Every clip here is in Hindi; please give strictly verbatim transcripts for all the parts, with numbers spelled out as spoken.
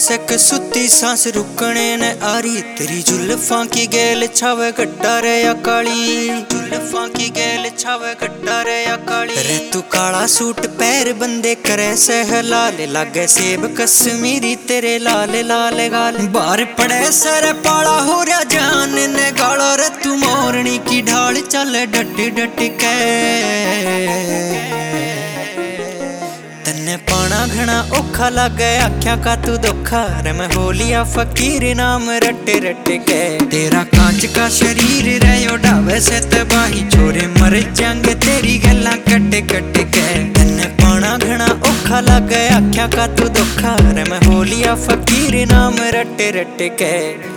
सक सुती सांस रुकने न आरी तेरी जुल्फां की गेल छावे गड्डा रे या काली जुल्फां की गेल छावे गड्डा रे या काली रे तू काला सूट पैर बंदे करे सह लाल लागे सेब कश्मीरी तेरे लाल लाल गाल बाहर पड़े सर पाला हो रहा जान ने गाला रे तू मोरनी की ढाल चल डट डट के तन्ने पाना घना औखा लागे आख्या का तू धोखा रे मैं होलिया फकीर नाम रटे रटे के तेरा कांच का शरीर रे उड़ावे से तबाही छोरे मर जाएंगे तेरी गल्ला कटे कटे के तन्ने पाना घना औखा लागे आख्या का तू धोखा रे मैं होलिया फकीर नाम रटे रटे के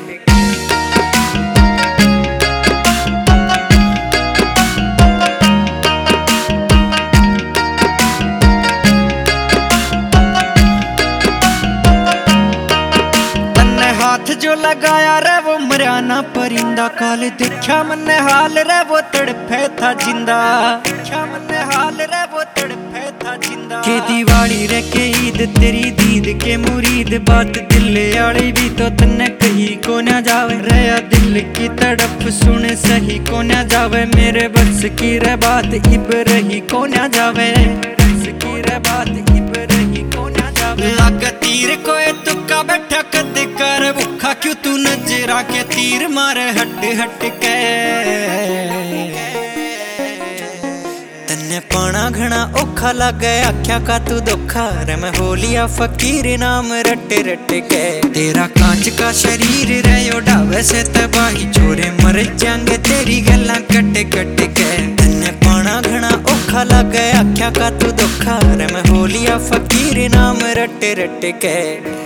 हाथ जो लगाया रे वो मरियाना परिंदा काल देखा मन्ने हाल रे वो तड़फे था जिंदा देखा मन्ने हाल रे वो तड़फे था जिंदा के दिवाली रे के ईद तेरी दीद के मुरीद बात दिल आड़ी भी तो तन्ने कही को ना जावे रे दिल की तड़प सुन सही को ना जावे मेरे बस की रे बात इब रही को ना जावे बस की रे बात इब रही को ना जावे लग तीर कोई तुक्का बैठा कद कर भूखा क्यों तू नजरा के तीर मारे हट हट के तन्ने पाना घना औखा लागे आख्या का तू धोखा रे मैं होलिया फकीर नाम रटे रटे के तेरा कांच का शरीर रे उड़ावे से तबाही छोरे मर जाएंगे तेरी गल्ला कटे कटे के तन्ने पाना घना औखा लागे आख्या का तू धोखा रे मैं होलिया फकीर नाम रटे रटे के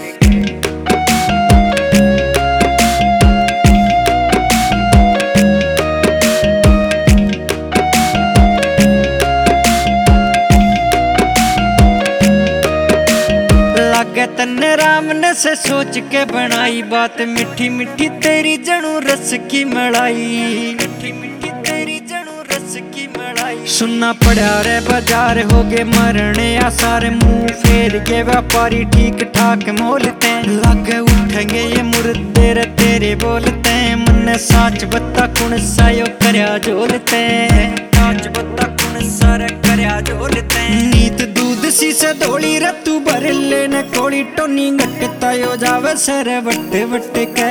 तन्ने राम ने से सोच के बनाई बात मीठी मीठी तेरी जणू रस की मलाई मीठी मीठी तेरी जणू रस की मलाई सुनना पड़ा रे बाजार हो गए मरने या सारे मुंह फेर के व्यापारी ठीक ठाक मोलते लागे उठेंगे ये मुर्दे रे तेरे बोलते मन साच बत्ता कुण सायो करया जोलते साच बत्ता कुण सारे करया जोलते नीत दूध सी से धोली रतू भर लेने कोड़ी टोनी घटता यो जावे सर वट वट के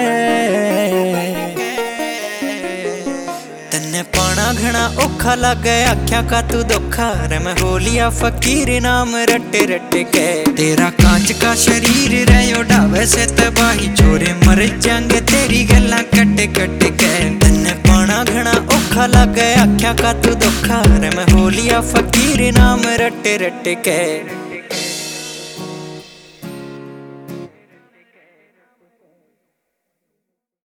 तन्ने पाना घना औखा लागे आख्या का तू धोखा रे मैं होलिया फकीर नाम रटे रटे के तेरा कांच का शरीर रे उड़ावे से तबाही छोरे मर जाएंगे तेरी गल्ला कटे कटे के तन्ने पाना घना औखा लागे आख्या का तू धोखा रे मैं होलिया फकीर नाम रटे रटे के।